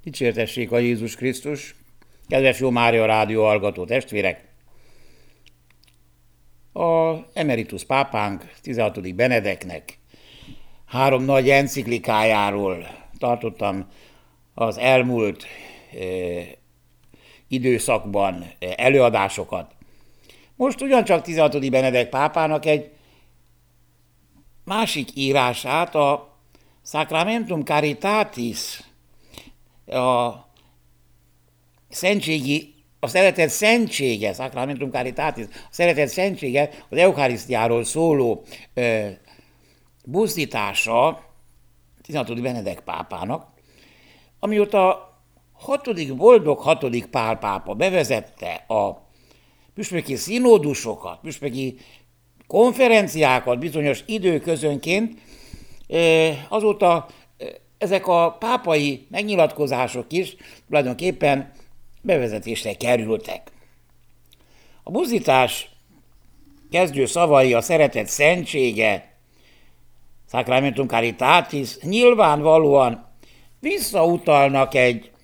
Dicsértessék a Jézus Krisztus! Kedves Jó Mária Rádió hallgató testvérek! A emeritus pápánk 16. Benedeknek 3 nagy enciklikájáról tartottam az elmúlt időszakban előadásokat. Most ugyancsak 16. Benedek pápának egy másik írását, a Sacramentum Caritatis, a szeretet szentsége, Sacramentum Caritatis, a szeretet szentsége, az Eucharisztiáról szóló buzdítása 16. Benedek pápának, amióta boldog 6. Pál pápa bevezette a püspöki színódusokat, püspöki konferenciákat bizonyos időközönként, azóta ezek a pápai megnyilatkozások is tulajdonképpen bevezetésre kerültek. A buzdítás kezdő szavai, a szeretet szentsége, Sacramentum Caritatis nyilvánvalóan visszautalnak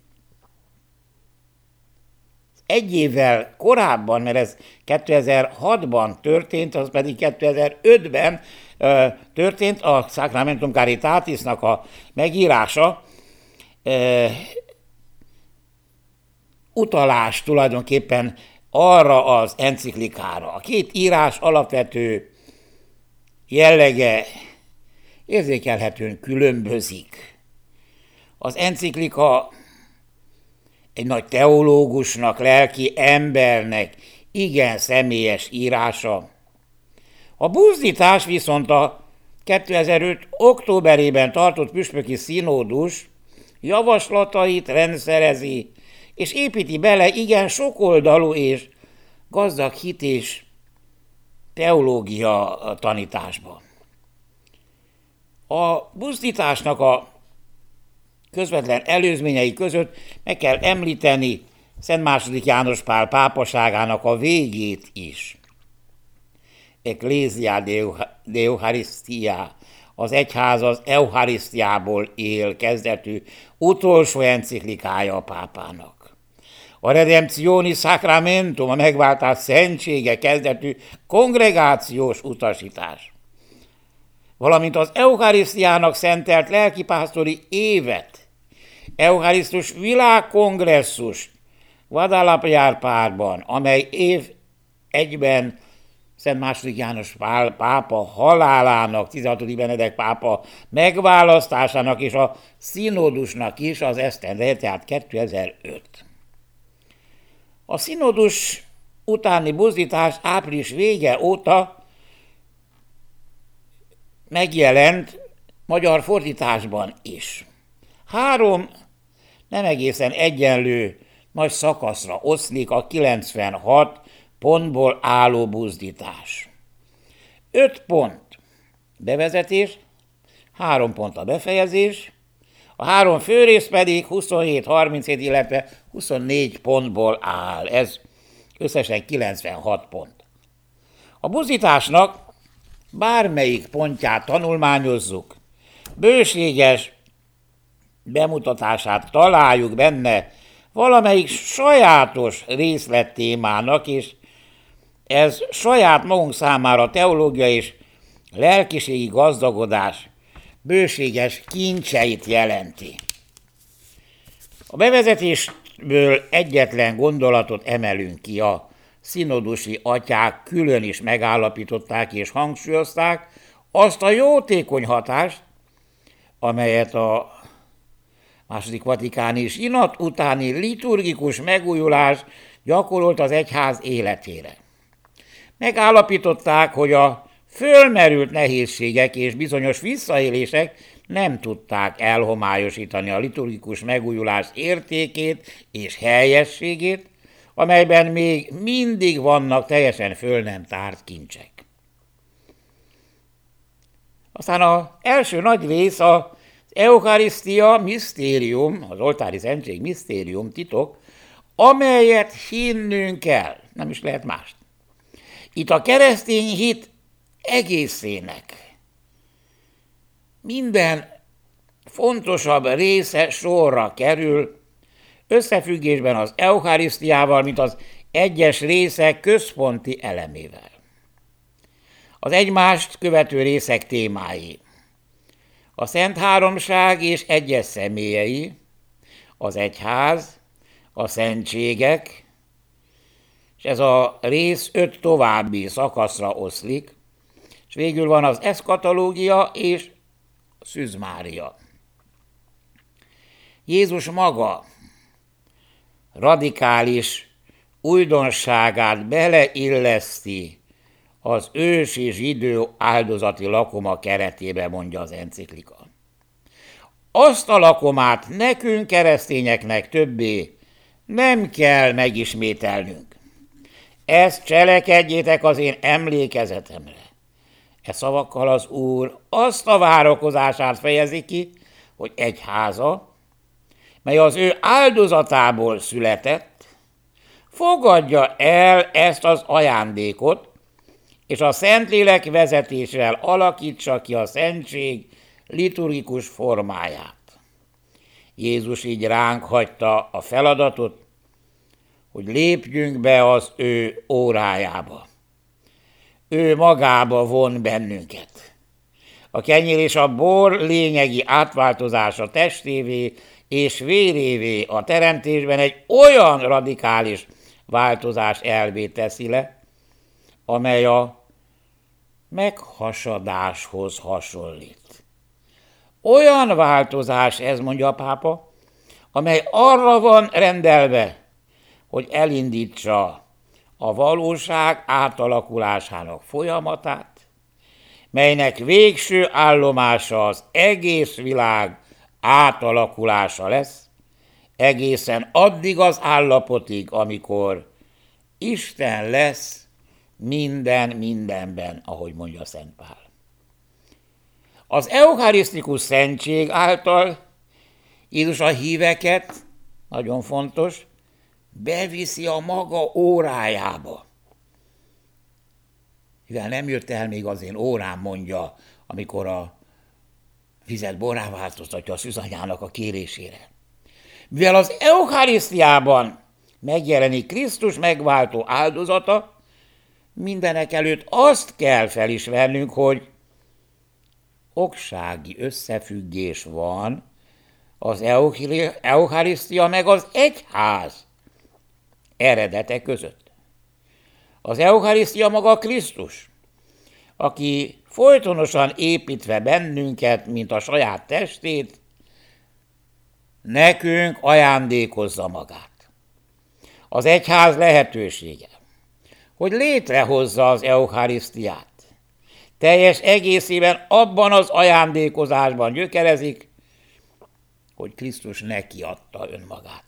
egy évvel korábban, mert ez 2006-ban történt, az pedig 2005-ben történt a Sacramentum Caritatisnak a megírása, utalás tulajdonképpen arra az enciklikára. A két írás alapvető jellege érzékelhetően különbözik. Az enciklika egy nagy teológusnak, lelki embernek igen személyes írása. A buzdítás viszont a 2005. októberében tartott püspöki színódus javaslatait rendszerezi, és építi bele igen sokoldalú és gazdag hit és teológia tanításba. A buzdításnak a közvetlen előzményei között meg kell említeni Szent II. János Pál pápaságának a végét is. Ecclesia de Eucharistia, az egyház az Eucharisztiából él kezdetű utolsó enciklikája a pápának. A Redemptioni Sacramentum, a megváltás szentsége kezdetű kongregációs utasítás, valamint az Eucharisztiának szentelt lelkipásztori évet, Eucharisztus világkongresszus Guadalajárpárban, amely év egyben Szent II. János Pál pápa halálának, 16. Benedek pápa megválasztásának és a színódusnak is az esztendeje, tehát 2005. A színódus utáni buzdítás április vége óta megjelent magyar fordításban is. 3 nem egészen egyenlő nagy szakaszra oszlik a 96 pontból álló buzdítás. 5 pont bevezetés, 3 pont a befejezés, a 3 főrész pedig 27, 37, illetve 24 pontból áll. Ez összesen 96 pont. A buzdításnak bármelyik pontját tanulmányozzuk, bőséges bemutatását találjuk benne valamelyik sajátos részlettémának, és ez saját magunk számára teológiai és lelkiségi gazdagodás bőséges kincseit jelenti. A bevezetésből egyetlen gondolatot emelünk ki, a szinodusi atyák külön is megállapították és hangsúlyozták azt a jótékony hatást, amelyet a II. Vatikáni sinat utáni liturgikus megújulás gyakorolt az egyház életére. Megállapították, hogy a fölmerült nehézségek és bizonyos visszaélések nem tudták elhomályosítani a liturgikus megújulás értékét és helyességét, amelyben még mindig vannak teljesen föl nem tárt kincsek. Aztán az első nagy rész az Eucharisztia misztérium, az oltári szentség misztérium, titok, amelyet hinnünk kell, nem is lehet mást. Itt a keresztény hit egészének minden fontosabb része sorra kerül, összefüggésben az eucharisztiával, mint az egyes részek központi elemével. Az egymást követő részek témái: a Szent Háromság és egyes személyei, az egyház, a szentségek, és ez a rész 5 további szakaszra oszlik, és végül van az eszkatológia és szűzmária. Jézus maga radikális újdonságát beleilleszti az ősi zsidó áldozati lakoma keretébe, mondja az enciklika. Azt a lakomát nekünk, keresztényeknek többé nem kell megismételnünk. Ezt cselekedjétek az én emlékezetemre. E szavakkal az Úr azt a várakozását fejezi ki, hogy egyháza, mely az ő áldozatából született, fogadja el ezt az ajándékot, és a Szentlélek vezetésével alakítsa ki a szentség liturgikus formáját. Jézus így ránk hagyta a feladatot, hogy lépjünk be az ő órájába. Ő magába von bennünket. A kenyér és a bor lényegi átváltozása testévé és vérévé a teremtésben egy olyan radikális változás elvét teszi le, amely a meghasadáshoz hasonlít. Olyan változás ez, mondja a pápa, amely arra van rendelve, hogy elindítsa a valóság átalakulásának folyamatát, melynek végső állomása az egész világ átalakulása lesz, egészen addig az állapotig, amikor Isten lesz minden mindenben, ahogy mondja Szent Pál. Az eucharisztikus szentség által Jézus a híveket, nagyon fontos, beviszi a maga órájába. Mivel nem jött el még az én órám, mondja, amikor a vizet borrá változtatja a szűzanyának a kérésére. Mivel az eucharisztiában megjelenik Krisztus megváltó áldozata, mindenek előtt azt kell felismernünk, hogy oksági összefüggés van az eucharisztia meg az egyház eredete között. Az eucharisztia maga Krisztus, aki folytonosan építve bennünket, mint a saját testét, nekünk ajándékozza magát. Az egyház lehetősége, hogy létrehozza az eucharisztiát. Teljes egészében abban az ajándékozásban gyökerezik, hogy Krisztus neki adta önmagát.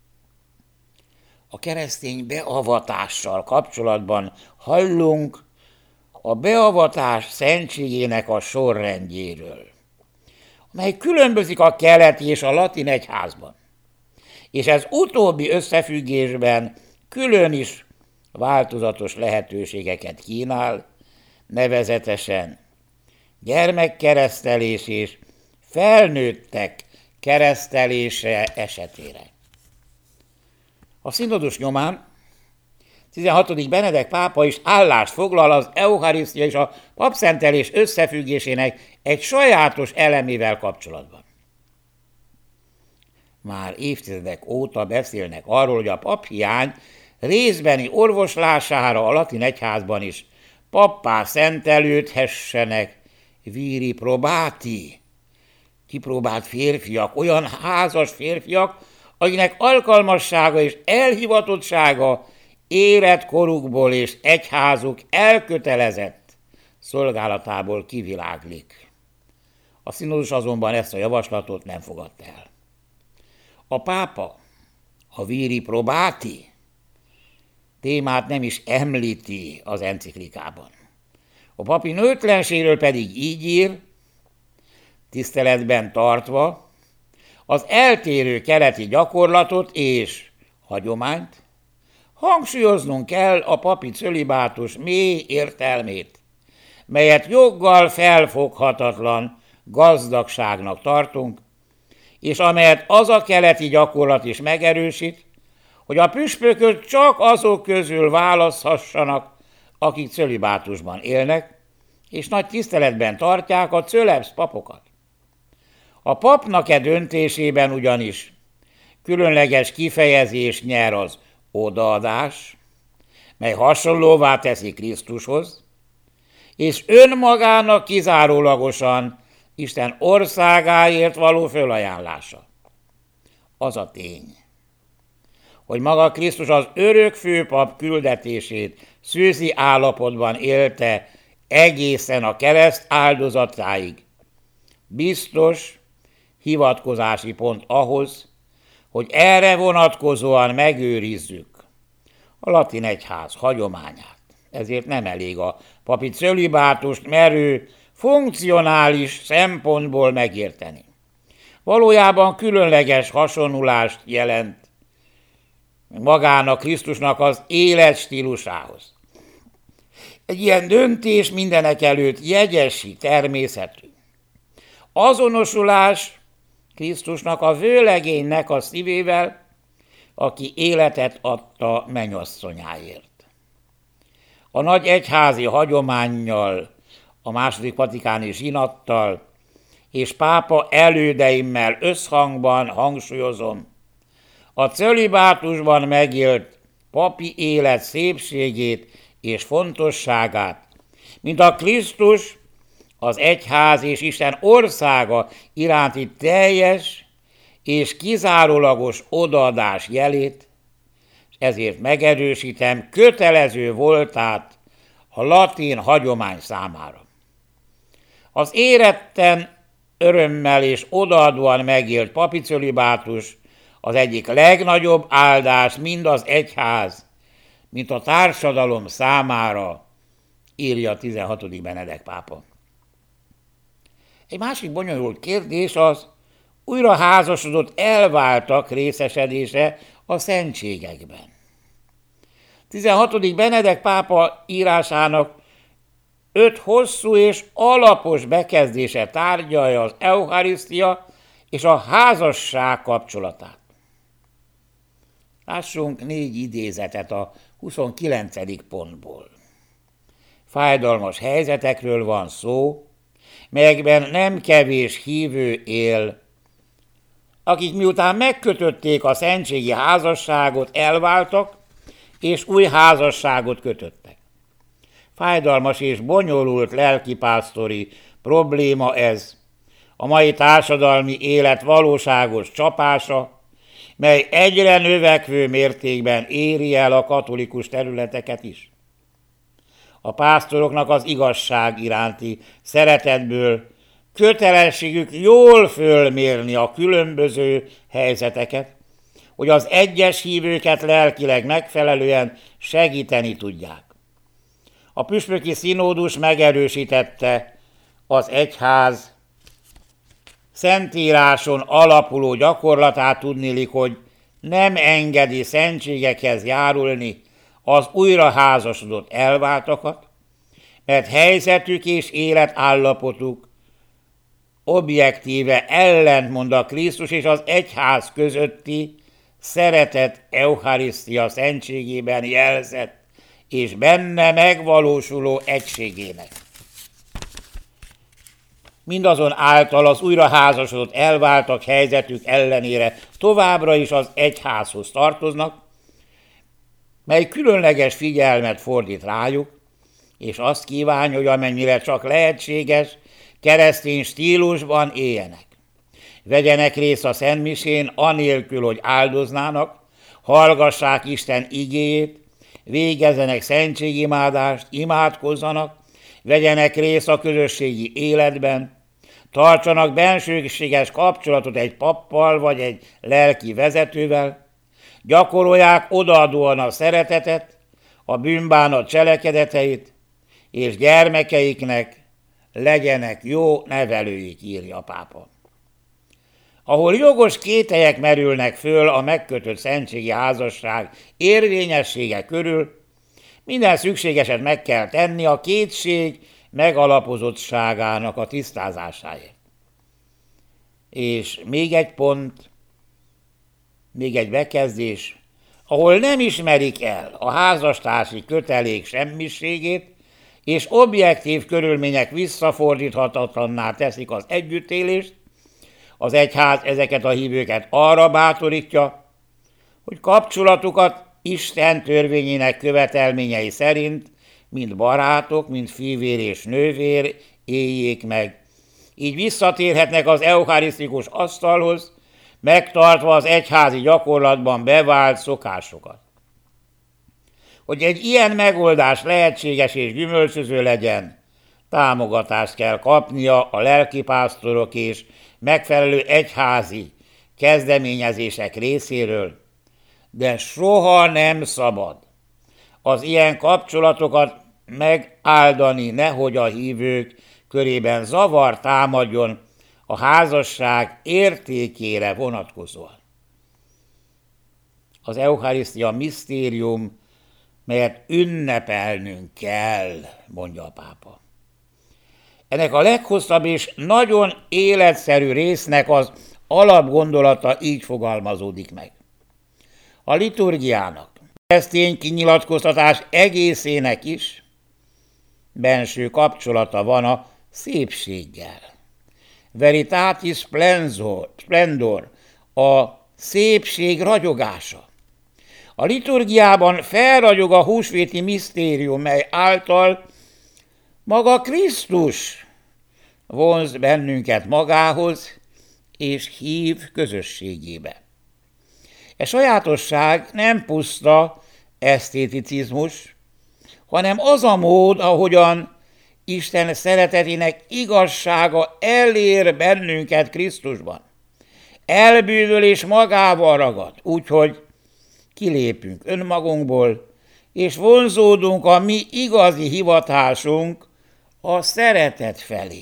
A keresztény beavatással kapcsolatban hallunk a beavatás szentségének a sorrendjéről, amely különbözik a keleti és a latin egyházban, és ez utóbbi összefüggésben külön is változatos lehetőségeket kínál, nevezetesen gyermekkeresztelés és felnőttek keresztelése esetére. A szinodus nyomán 16. Benedek pápa is állást foglal az eucharisztia és a papszentelés összefüggésének egy sajátos elemével kapcsolatban. Már évtizedek óta beszélnek arról, hogy a paphiány részbeni orvoslására a latin egyházban is pappá szentelődhessenek viri probati, kipróbált férfiak, olyan házas férfiak, akinek alkalmassága és elhivatottsága életkorukból és egyházuk elkötelezett szolgálatából kiviláglik. A szinodus azonban ezt a javaslatot nem fogadta el. A pápa a viri probati témát nem is említi az enciklikában. A papi nőtlenségről pedig így ír, tiszteletben tartva az eltérő keleti gyakorlatot és hagyományt, hangsúlyoznunk kell a papi cölibátus mély értelmét, melyet joggal felfoghatatlan gazdagságnak tartunk, és amelyet az a keleti gyakorlat is megerősít, hogy a püspököt csak azok közül választhassanak, akik cölibátusban élnek, és nagy tiszteletben tartják a cölebsz papokat. A papnak döntésében ugyanis különleges kifejezés nyer az odaadás, mely hasonlóvá teszi Krisztushoz, és önmagának kizárólagosan Isten országáért való fölajánlása. Az a tény, hogy maga Krisztus az örök főpap küldetését szűzi állapotban élte egészen a kereszt áldozatáig, biztos hivatkozási pont ahhoz, hogy erre vonatkozóan megőrizzük a latin egyház hagyományát. Ezért nem elég a papi cölibátust merő, funkcionális szempontból megérteni. Valójában különleges hasonlulást jelent magának Krisztusnak az életstílusához. Egy ilyen döntés mindenekelőtt jegyesi természetű. Azonosulás Krisztusnak a vőlegénynek a szívével, aki életet adta mennyasszonyáért. A nagy egyházi hagyománnyal, a második vatikáni zsinattal és pápa elődeimmel összhangban hangsúlyozom, a cölibátusban megélt papi élet szépségét és fontosságát, mint a Krisztus, az egyház és Isten országa iránti teljes és kizárólagos odaadás jelét, és ezért megerősítem kötelező voltát a latin hagyomány számára. Az éretten, örömmel és odaadóan megélt papi cölibátus az egyik legnagyobb áldás mind az egyház, mint a társadalom számára, írja 16. Benedek pápa. Egy másik bonyolult kérdés az újra házasodott elváltak részesedése a szentségekben. 16. Benedek pápa írásának 5 hosszú és alapos bekezdése tárgyalja az eucharisztia és a házasság kapcsolatát. Lássunk 4 idézetet a 29. pontból. Fájdalmas helyzetekről van szó, melyekben nem kevés hívő él, akik miután megkötötték a szentségi házasságot, elváltak, és új házasságot kötöttek. Fájdalmas és bonyolult lelkipásztori probléma ez, a mai társadalmi élet valóságos csapása, mely egyre növekvő mértékben éri el a katolikus területeket is. A pásztoroknak az igazság iránti szeretetből kötelességük jól fölmérni a különböző helyzeteket, hogy az egyes hívőket lelkileg megfelelően segíteni tudják. A püspöki színódus megerősítette az egyház szentíráson alapuló gyakorlatát, tudniillik, hogy nem engedi szentségekhez járulni az újraházasodott elváltakat, mert helyzetük és életállapotuk objektíve ellentmond a Krisztus és az egyház közötti szeretet eucharisztia szentségében jelzett és benne megvalósuló egységének. Mindazon által az újraházasodott elváltak helyzetük ellenére továbbra is az egyházhoz tartoznak, mely különleges figyelmet fordít rájuk, és azt kívánja, hogy amennyire csak lehetséges, keresztény stílusban éljenek. Vegyenek részt a szentmisén anélkül, hogy áldoznának, hallgassák Isten igéjét, végezzenek szentségimádást, imádkozzanak, vegyenek részt a közösségi életben, tartsanak bensőséges kapcsolatot egy pappal vagy egy lelki vezetővel, gyakorolják odaadóan a szeretetet, a bűnbánat cselekedeteit, és gyermekeiknek legyenek jó nevelőik, írja a pápa. Ahol jogos kételyek merülnek föl a megkötött szentségi házasság érvényessége körül, minden szükségeset meg kell tenni a kétség megalapozottságának a tisztázásáért. És még egy pont, még egy bekezdés, ahol nem ismerik el a házastársi kötelék semmiségét, és objektív körülmények visszafordíthatatlanná teszik az együttélést, az egyház ezeket a hívőket arra bátorítja, hogy kapcsolatukat Isten törvényének követelményei szerint, mind barátok, mind fivér és nővér éljék meg. Így visszatérhetnek az eucharisztikus asztalhoz, megtartva az egyházi gyakorlatban bevált szokásokat. Hogy egy ilyen megoldás lehetséges és gyümölcsöző legyen, támogatást kell kapnia a lelkipásztorok és megfelelő egyházi kezdeményezések részéről, de soha nem szabad az ilyen kapcsolatokat megáldani, nehogy a hívők körében zavar támadjon a házasság értékére vonatkozóan. Az eucharisztia misztérium, melyet ünnepelnünk kell, mondja a pápa. Ennek a leghosszabb és nagyon életszerű résznek az alapgondolata így fogalmazódik meg. A liturgiának, keresztény kinyilatkoztatás egészének is benső kapcsolata van a szépséggel. Veritatis splendor, a szépség ragyogása. A liturgiában felragyog a húsvéti misztérium, mely által maga Krisztus vonz bennünket magához, és hív közösségébe. E sajátosság nem puszta esztéticizmus, hanem az a mód, ahogyan Isten szeretetének igazsága elér bennünket Krisztusban. Elbűvölés magával ragad, úgyhogy kilépünk önmagunkból, és vonzódunk a mi igazi hivatásunk, a szeretet felé.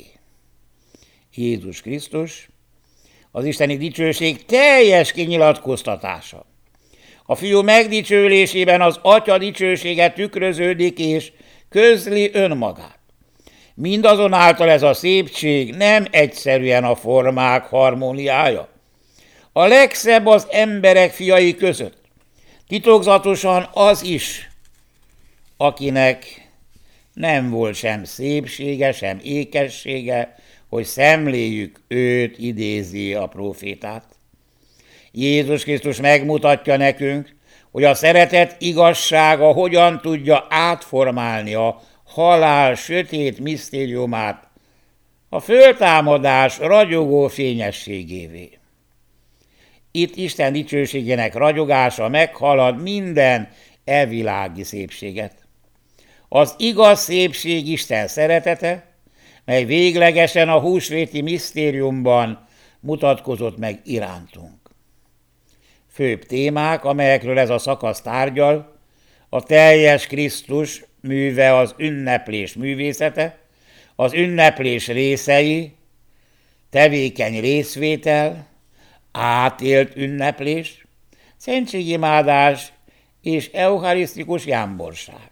Jézus Krisztus az isteni dicsőség teljes kinyilatkoztatása. A fiú megdicsőlésében az atya dicsősége tükröződik és közli önmagát. Mindazonáltal ez a szépség nem egyszerűen a formák harmóniája. A legszebb az emberek fiai között. Titokzatosan az is, akinek nem volt sem szépsége, sem ékessége, hogy szemléljük őt, idézi a prófétát. Jézus Krisztus megmutatja nekünk, hogy a szeretet igazsága hogyan tudja átformálni a halál sötét misztériumát a föltámadás ragyogó fényességévé. Itt Isten dicsőségének ragyogása meghalad minden evilági szépséget. Az igaz szépség Isten szeretete, mely véglegesen a húsvéti misztériumban mutatkozott meg irántunk. Főbb témák, amelyekről ez a szakasz tárgyal, a teljes Krisztus műve, az ünneplés művészete, az ünneplés részei, tevékeny részvétel, átélt ünneplés, szentségimádás és eucharisztikus jámborság.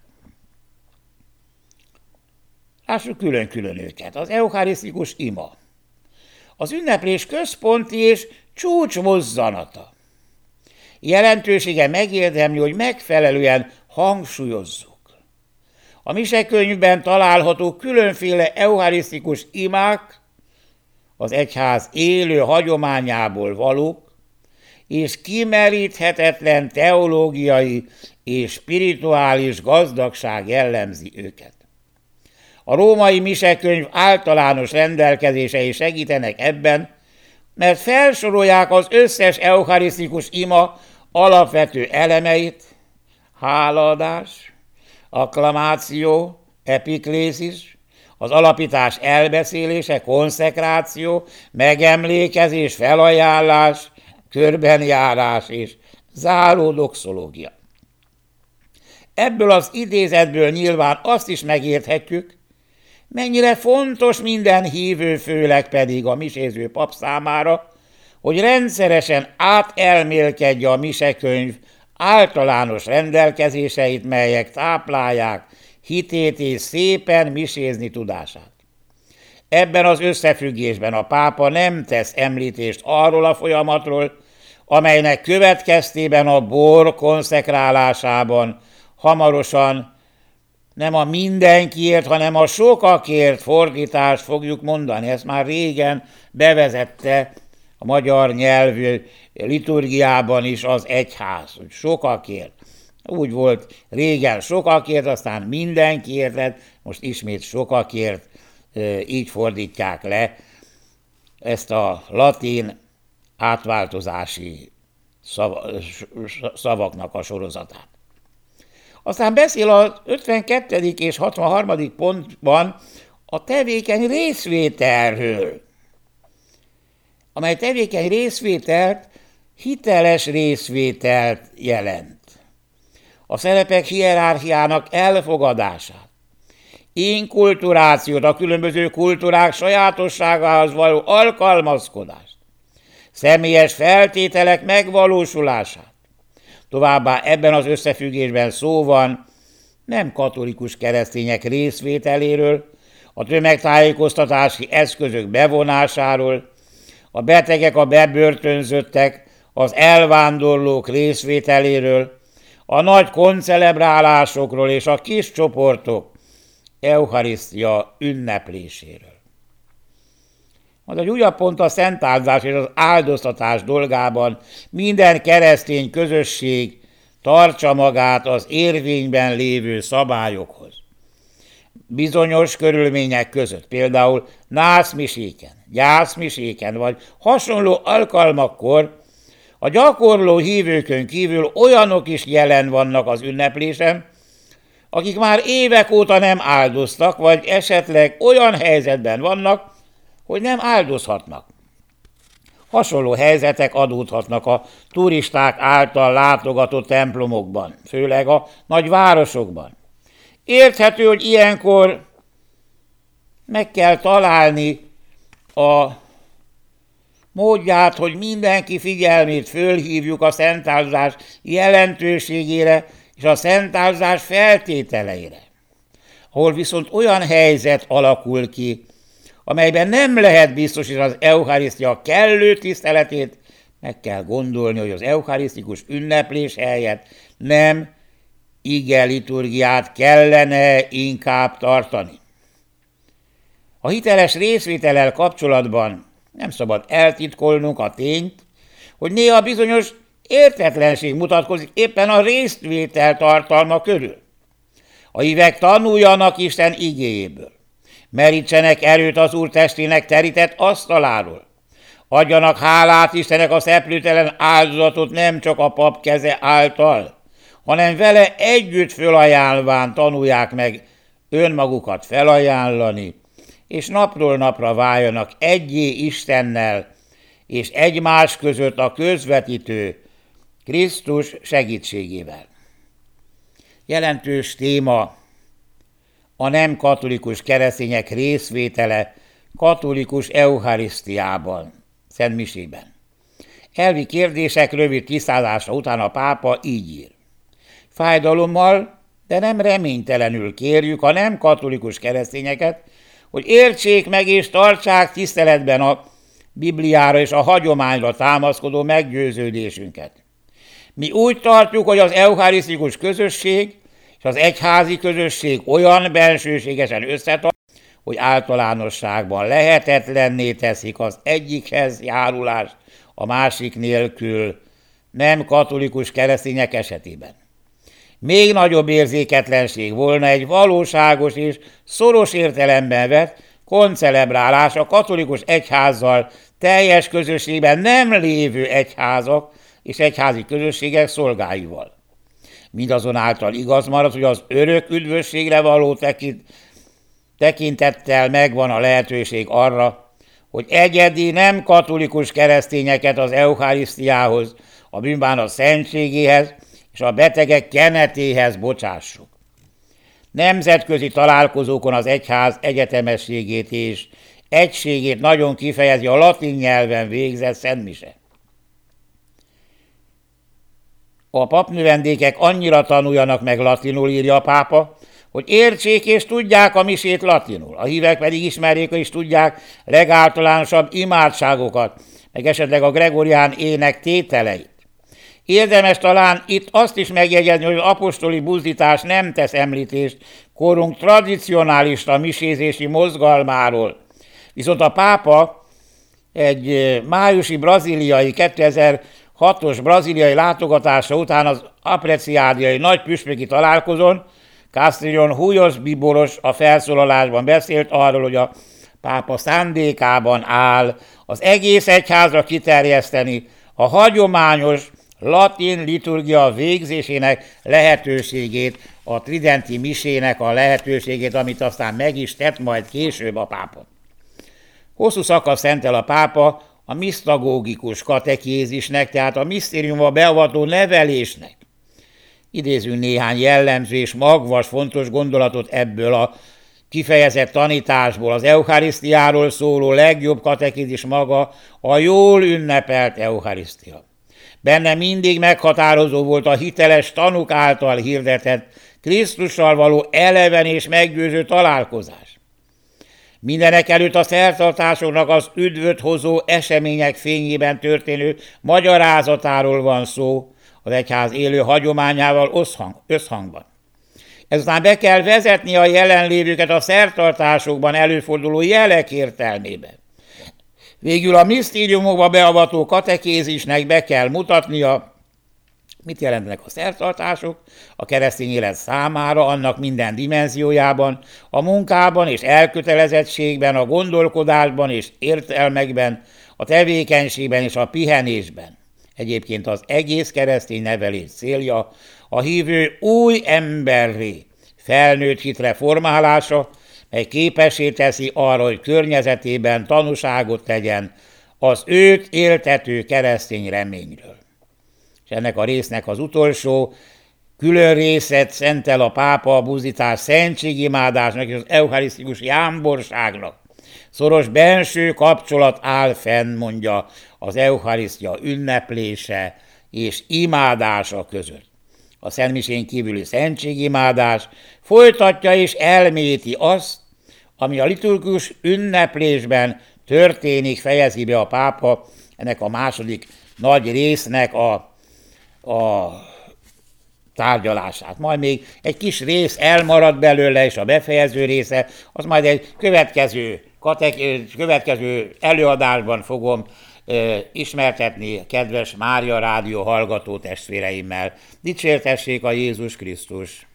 Lássuk külön-külön őket. Az eucharisztikus ima. Az ünneplés központi és csúcsmozzanata. Jelentősége megérdemli, hogy megfelelően hangsúlyozzuk. A misekönyvben található különféle eucharisztikus imák az egyház élő hagyományából valók, és kimeríthetetlen teológiai és spirituális gazdagság jellemzi őket. A római misekönyv általános rendelkezései segítenek ebben, mert felsorolják az összes eucharisztikus ima alapvető elemeit, hálaadás, akklamáció, epiklézis, az alapítás elbeszélése, konszekráció, megemlékezés, felajánlás, körbenjárás és záró doxológia. Ebből az idézetből nyilván azt is megérthetjük, mennyire fontos minden hívő, főleg pedig a miséző pap számára, hogy rendszeresen átelmélkedje a misekönyv általános rendelkezéseit, melyek táplálják hitét és szépen misézni tudását. Ebben az összefüggésben a pápa nem tesz említést arról a folyamatról, amelynek következtében a bor konszekrálásában hamarosan nem a mindenkiért, hanem a sokakért fordítást fogjuk mondani. Ezt már régen bevezette a magyar nyelvű liturgiában is az egyház, hogy sokakért. Úgy volt régen sokakért, aztán mindenkiért lett, most ismét sokakért, így fordítják le ezt a latin átváltozási szavaknak a sorozatát. Aztán beszél az 52. és 63. pontban a tevékeny részvételről, amely tevékeny részvételt hiteles részvételt jelent. A szerepek hierarchiának elfogadását, inkulturációt, a különböző kultúrák sajátosságához való alkalmazkodást, személyes feltételek megvalósulását. Továbbá ebben az összefüggésben szó van nem katolikus keresztények részvételéről, a tömegtájékoztatási eszközök bevonásáról, a betegek, a bebörtönzöttek, az elvándorlók részvételéről, a nagy koncelebrálásokról és a kis csoportok eucharisztia ünnepléséről. Az egy újabb pont a szentáldás és az áldoztatás dolgában minden keresztény közösség tartsa magát az érvényben lévő szabályokhoz. Bizonyos körülmények között, például nászmiséken, gyászmiséken vagy hasonló alkalmakkor a gyakorló hívőkön kívül olyanok is jelen vannak az ünneplésen, akik már évek óta nem áldoztak, vagy esetleg olyan helyzetben vannak, hogy nem áldozhatnak. Hasonló helyzetek adódhatnak a turisták által látogatott templomokban, főleg a nagy városokban. Érthető, hogy ilyenkor meg kell találni a módját, hogy mindenki figyelmét fölhívjuk a szentáldozás jelentőségére és a szentáldozás feltételeire. Ahol viszont olyan helyzet alakul ki, amelyben nem lehet biztosítani az eucharisztia kellő tiszteletét, meg kell gondolni, hogy az eucharisztikus ünneplés helyett nem ige liturgiát kellene inkább tartani. A hiteles részvétellel kapcsolatban nem szabad eltitkolnunk a tényt, hogy néha bizonyos értetlenség mutatkozik éppen a részvétel tartalma körül. A hívek tanuljanak Isten igéjéből, merítsenek erőt az Úr testének terített asztaláról, adjanak hálát Istennek a szeplőtelen áldozatot nem csak a pap keze által, hanem vele együtt fölajánlván tanulják meg önmagukat felajánlani, és napról napra váljanak egyé Istennel, és egymás között a közvetítő Krisztus segítségével. Jelentős téma a nem katolikus keresztények részvétele katolikus eucharisztiában, szentmisében. Elvi kérdések rövid tisztázása után a pápa így ír. Fájdalommal, de nem reménytelenül kérjük a nem katolikus keresztényeket, hogy értsék meg és tartsák tiszteletben a Bibliára és a hagyományra támaszkodó meggyőződésünket. Mi úgy tartjuk, hogy az eucharisztikus közösség és az egyházi közösség olyan bensőségesen összetart, hogy általánosságban lehetetlenné teszik az egyikhez járulást a másik nélkül nem katolikus keresztények esetében. Még nagyobb érzéketlenség volna egy valóságos és szoros értelemben vett koncelebrálás a katolikus egyházzal teljes közösségben nem lévő egyházak és egyházi közösségek szolgáival. Mindazonáltal igaz marad, hogy az örök üdvösségre való tekintettel megvan a lehetőség arra, hogy egyedi nem katolikus keresztényeket az eucharisztiához, a bűnbánat szentségéhez és a betegek kenetéhez bocsássuk. Nemzetközi találkozókon az egyház egyetemességét és egységét nagyon kifejezi a latin nyelven végzett szentmise. A papnövendékek annyira tanuljanak meg latinul, írja a pápa, hogy értsék és tudják a misét latinul, a hívek pedig ismerjék és tudják legáltalánosabb imádságokat, meg esetleg a gregorián ének tételeit. Érdemes talán itt azt is megjegyezni, hogy az apostoli buzdítás nem tesz említést korunk tradicionalista misézési mozgalmáról. Viszont a pápa egy májusi brazíliai, 2006-os brazíliai látogatása után az apreciádiai nagy püspöki találkozón Castillon Hújos Bíboros a felszólalásban beszélt arról, hogy a pápa szándékában áll az egész egyházra kiterjeszteni a hagyományos latin liturgia végzésének lehetőségét, a tridenti misének a lehetőségét, amit aztán meg is tett majd később a pápa. Hosszú szakasz szentel a pápa a misztagógikus katekézisnek, tehát a misztériumba beavató nevelésnek. Idézünk néhány jellemző és magvas fontos gondolatot ebből a kifejezett tanításból. Az eucharisztiáról szóló legjobb katekézis maga a jól ünnepelt eucharisztia. Benne mindig meghatározó volt a hiteles tanúk által hirdetett Krisztussal való eleven és meggyőző találkozás. Mindenek előtt a szertartásoknak az üdvöt hozó események fényében történő magyarázatáról van szó, az egyház élő hagyományával összhangban. Ezután be kell vezetni a jelenlévőket a szertartásokban előforduló jelek értelmében. Végül a misztériumokba beavató katekézisnek be kell mutatnia, mit jelentenek a szertartások a keresztény élet számára, annak minden dimenziójában, a munkában és elkötelezettségben, a gondolkodásban és értelmekben, a tevékenységben és a pihenésben. Egyébként az egész keresztény nevelés célja a hívő új emberré, felnőtt hitre formálása, mely képessé teszi arra, hogy környezetében tanúságot tegyen az őt éltető keresztény reményről. És ennek a résznek az utolsó külön részet szentel a pápa a buzdítás szentségimádásnak és az eucharisztikus jámborságnak. Szoros benső kapcsolat áll fenn, mondja, az eucharisztia ünneplése és imádása között. A szentmisén kívüli szentségimádás folytatja és elmélyíti azt, ami a liturgikus ünneplésben történik, fejezi be a pápa ennek a második nagy résznek a tárgyalását. Majd még egy kis rész elmarad belőle, és a befejező része, az majd egy következő előadásban fogom ismertetni kedves Mária Rádió hallgató testvéreimmel. Dicsértessék a Jézus Krisztus!